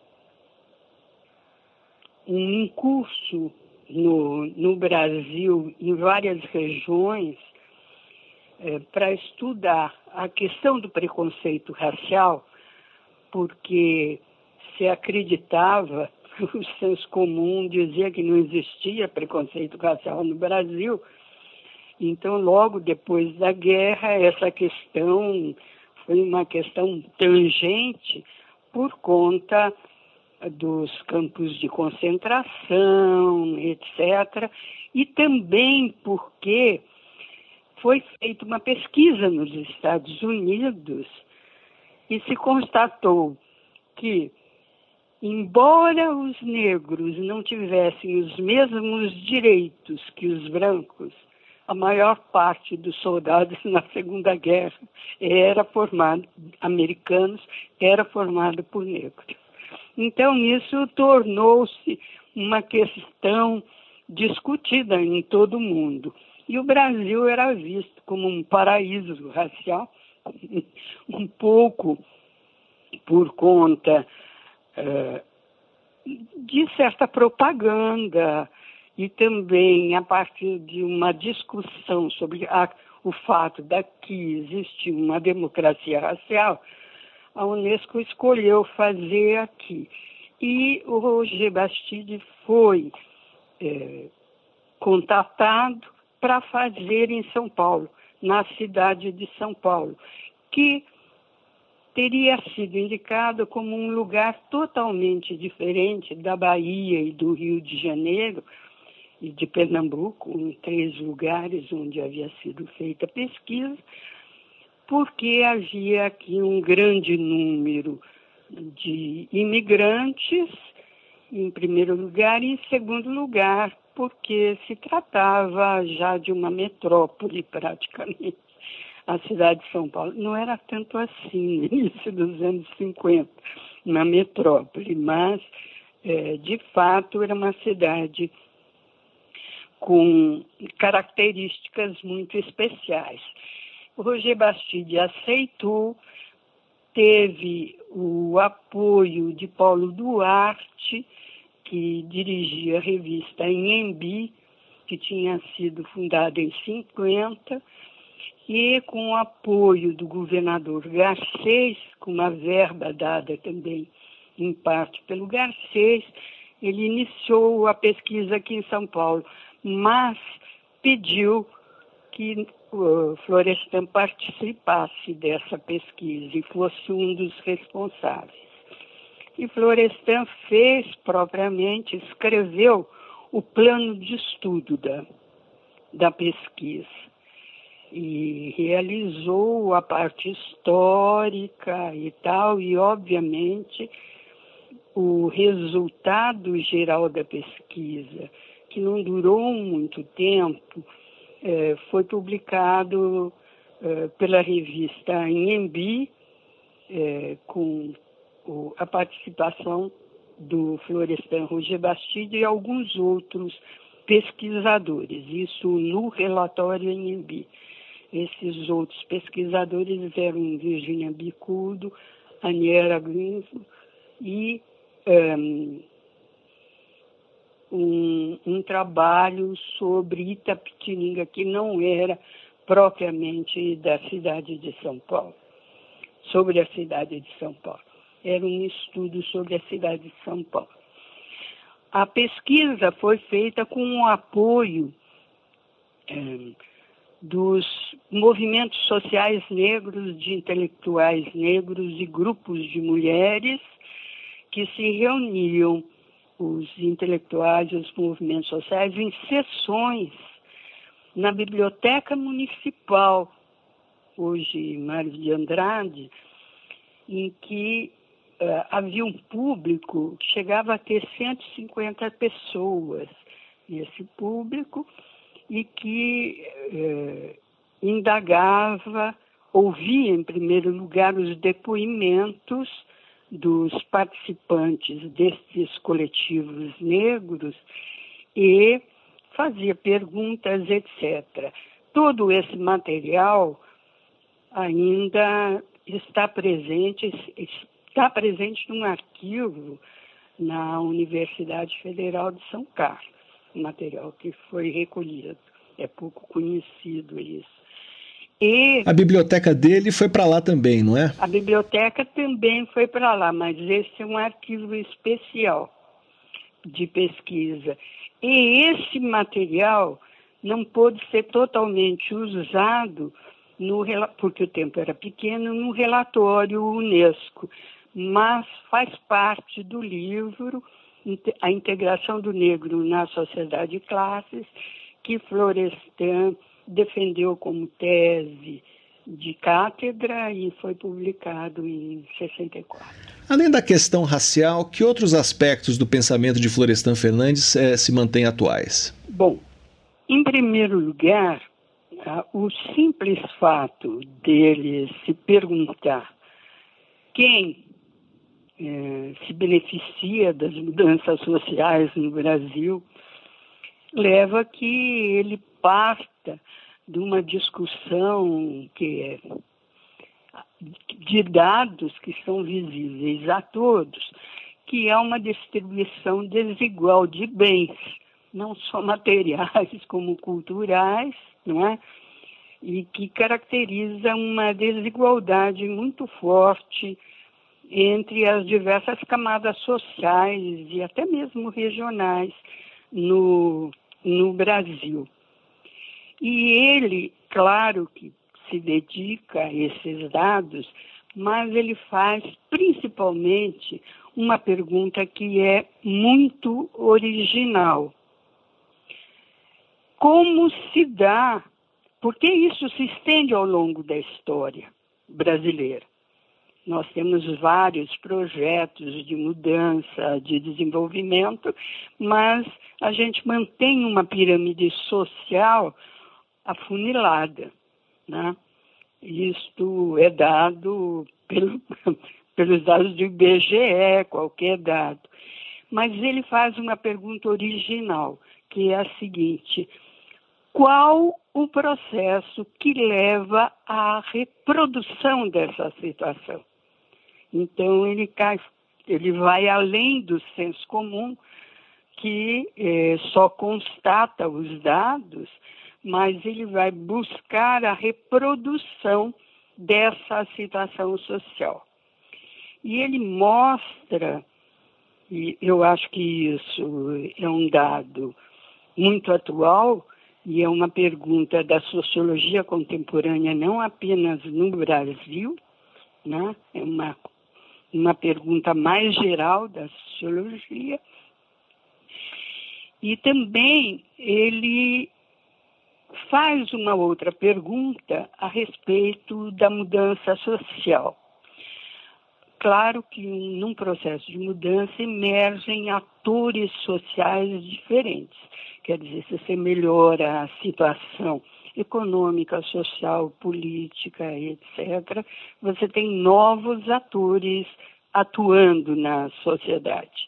curso no Brasil, em várias regiões, para estudar a questão do preconceito racial, porque se acreditava, o senso comum dizia que não existia preconceito racial no Brasil. Então, logo depois da guerra, essa questão foi uma questão tangente por conta dos campos de concentração, etc. E também porque foi feita uma pesquisa nos Estados Unidos e se constatou que, embora os negros não tivessem os mesmos direitos que os brancos a maior parte dos soldados na Segunda Guerra americanos, era formado por negros. Então, isso tornou-se uma questão discutida em todo o mundo. E o Brasil era visto como um paraíso racial, um pouco por conta de certa propaganda e também a partir de uma discussão sobre o fato de que existe uma democracia racial, a Unesco escolheu fazer aqui. E o Roger Bastide foi contatado para fazer em São Paulo, na cidade de São Paulo, que teria sido indicado como um lugar totalmente diferente da Bahia e do Rio de Janeiro e de Pernambuco, em 3 lugares onde havia sido feita a pesquisa, porque havia aqui um grande número de imigrantes, em primeiro lugar, e em segundo lugar, porque se tratava já de uma metrópole praticamente. A cidade de São Paulo não era tanto assim no início dos anos 50, uma metrópole, mas, de fato, era uma cidade com características muito especiais. O Roger Bastide aceitou, teve o apoio de Paulo Duarte, que dirigia a revista Inhembi, que tinha sido fundada em 50, e com o apoio do governador Garcês, com uma verba dada também em parte pelo Garcês, ele iniciou a pesquisa aqui em São Paulo, mas pediu que o Florestan participasse dessa pesquisa e fosse um dos responsáveis. E Florestan fez propriamente, escreveu o plano de estudo da pesquisa e realizou a parte histórica e tal, e obviamente o resultado geral da pesquisa, que não durou muito tempo, foi publicado pela revista Inhembi, com a participação do Florestan Roger Bastide e alguns outros pesquisadores, isso no relatório Inhembi. Esses outros pesquisadores eram Virginia Bicudo, Aniera Grinzo e um trabalho sobre Itapetininga, que não era propriamente da cidade de São Paulo, sobre a cidade de São Paulo. Era um estudo sobre a cidade de São Paulo. A pesquisa foi feita com o apoio dos movimentos sociais negros, de intelectuais negros e grupos de mulheres que se reuniam, os intelectuais e os movimentos sociais, em sessões na Biblioteca Municipal, hoje Mário de Andrade, em que havia um público que chegava a ter 150 pessoas nesse público e que indagava, ouvia em primeiro lugar os depoimentos dos participantes destes coletivos negros e fazia perguntas, etc. Todo esse material ainda está presente num arquivo na Universidade Federal de São Carlos, material que foi recolhido. É pouco conhecido isso. E a biblioteca dele foi para lá também, não é? A biblioteca também foi para lá, mas esse é um arquivo especial de pesquisa. E esse material não pôde ser totalmente usado, porque o tempo era pequeno, no relatório Unesco, mas faz parte do livro A Integração do Negro na Sociedade de Classes, que Florestan defendeu como tese de cátedra e foi publicado em 64. Além da questão racial, que outros aspectos do pensamento de Florestan Fernandes se mantêm atuais? Bom, em primeiro lugar, o simples fato dele se perguntar quem se beneficia das mudanças sociais no Brasil leva a que ele parta de uma discussão de dados que são visíveis a todos, que é uma distribuição desigual de bens, não só materiais como culturais, não é? E que caracteriza uma desigualdade muito forte entre as diversas camadas sociais e até mesmo regionais no Brasil. E ele, claro que se dedica a esses dados, mas ele faz principalmente uma pergunta que é muito original. Como se dá, porque isso se estende ao longo da história brasileira? Nós temos vários projetos de mudança, de desenvolvimento, mas a gente mantém uma pirâmide social afunilada, né? Isto é dado pelos dados do IBGE, qualquer dado. Mas ele faz uma pergunta original, que é a seguinte: qual o processo que leva à reprodução dessa situação? Então, ele vai além do senso comum, que só constata os dados, mas ele vai buscar a reprodução dessa situação social. E ele mostra, e eu acho que isso é um dado muito atual, e é uma pergunta da sociologia contemporânea, não apenas no Brasil, né? É uma pergunta mais geral da sociologia. E também ele faz uma outra pergunta a respeito da mudança social. Claro que num processo de mudança emergem atores sociais diferentes. Quer dizer, se você melhora a situação econômica, social, política, etc., você tem novos atores atuando na sociedade.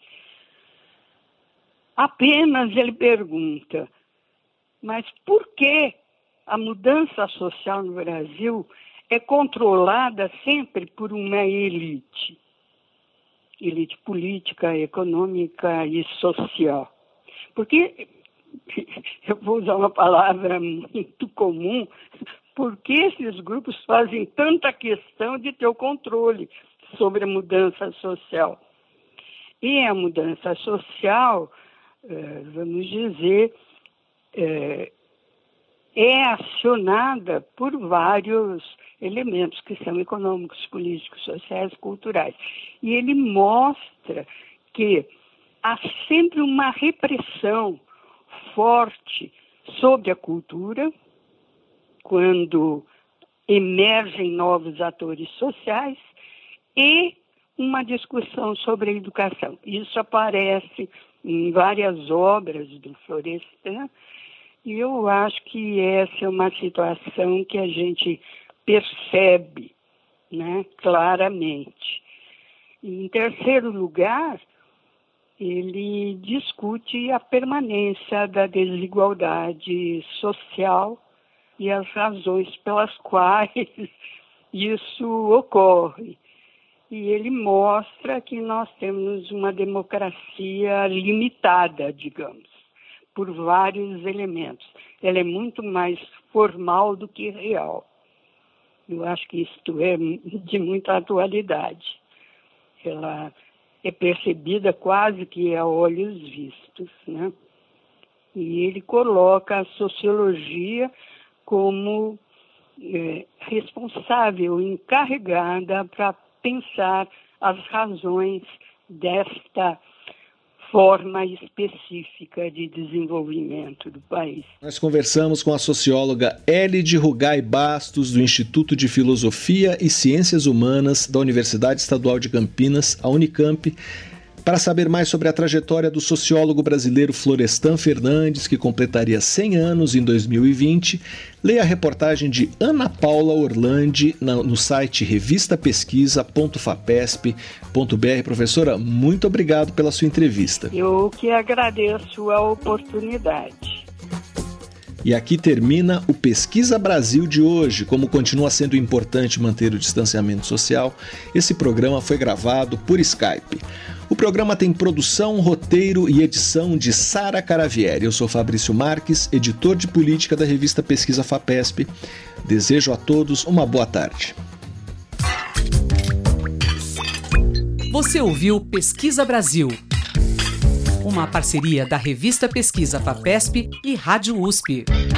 Apenas ele pergunta: mas por que a mudança social no Brasil é controlada sempre por uma elite? Elite política, econômica e social. Porque, eu vou usar uma palavra muito comum, por que esses grupos fazem tanta questão de ter o controle sobre a mudança social? E a mudança social, vamos dizer, é acionada por vários elementos que são econômicos, políticos, sociais, culturais. E ele mostra que há sempre uma repressão forte sobre a cultura, quando emergem novos atores sociais, e uma discussão sobre a educação. Isso aparece em várias obras do Florestan, e eu acho que essa é uma situação que a gente percebe, né, claramente. E, em terceiro lugar, ele discute a permanência da desigualdade social e as razões pelas quais isso ocorre. E ele mostra que nós temos uma democracia limitada, digamos, por vários elementos. Ela é muito mais formal do que real. Eu acho que isto é de muita atualidade. Ela é percebida quase que a olhos vistos, né? E ele coloca a sociologia como responsável, encarregada para pensar as razões desta forma específica de desenvolvimento do país. Nós conversamos com a socióloga Elide Rugai Bastos, do Instituto de Filosofia e Ciências Humanas da Universidade Estadual de Campinas, a Unicamp, Para saber mais sobre a trajetória do sociólogo brasileiro Florestan Fernandes, que completaria 100 anos em 2020, leia a reportagem de Ana Paula Orlandi no site revistapesquisa.fapesp.br. Professora, muito obrigado pela sua entrevista. Eu que agradeço a oportunidade. E aqui termina o Pesquisa Brasil de hoje. Como continua sendo importante manter o distanciamento social, esse programa foi gravado por Skype. O programa tem produção, roteiro e edição de Sara Caravieri. Eu sou Fabrício Marques, editor de política da revista Pesquisa Fapesp. Desejo a todos uma boa tarde. Você ouviu Pesquisa Brasil, uma parceria da revista Pesquisa Fapesp e Rádio USP.